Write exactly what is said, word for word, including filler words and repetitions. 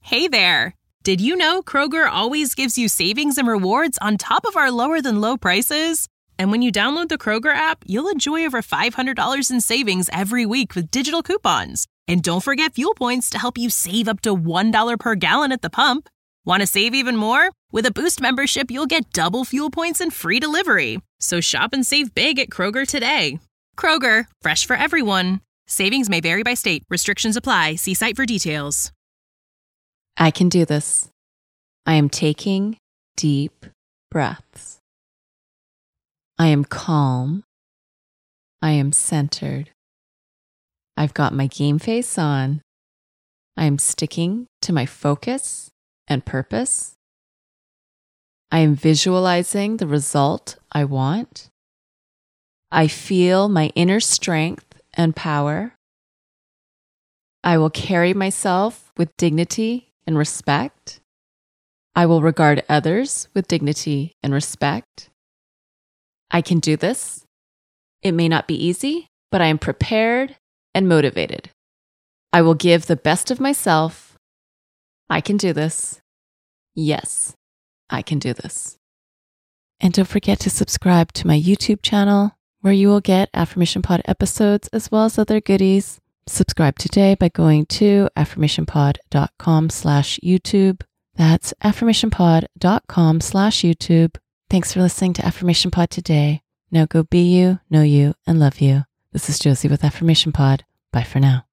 Hey there! Did you know Kroger always gives you savings and rewards on top of our lower-than-low prices? And when you download the Kroger app, you'll enjoy over five hundred dollars in savings every week with digital coupons. And don't forget fuel points to help you save up to one dollar per gallon at the pump. Want to save even more? With a Boost membership, you'll get double fuel points and free delivery. So shop and save big at Kroger today. Kroger, fresh for everyone. Savings may vary by state. Restrictions apply. See site for details. I can do this. I am taking deep breaths. I am calm. I am centered. I've got my game face on. I am sticking to my focus and purpose. I am visualizing the result I want. I feel my inner strength and power. I will carry myself with dignity and respect. I will regard others with dignity and respect. I can do this. It may not be easy, but I am prepared and motivated. I will give the best of myself. I can do this. Yes, I can do this. And don't forget to subscribe to my YouTube channel, where you will get Affirmation Pod episodes as well as other goodies. Subscribe today by going to affirmationpod.com slash YouTube. That's affirmationpod.com slash YouTube. Thanks for listening to Affirmation Pod today. Now go be you, know you, and love you. This is Josie with Affirmation Pod. Bye for now.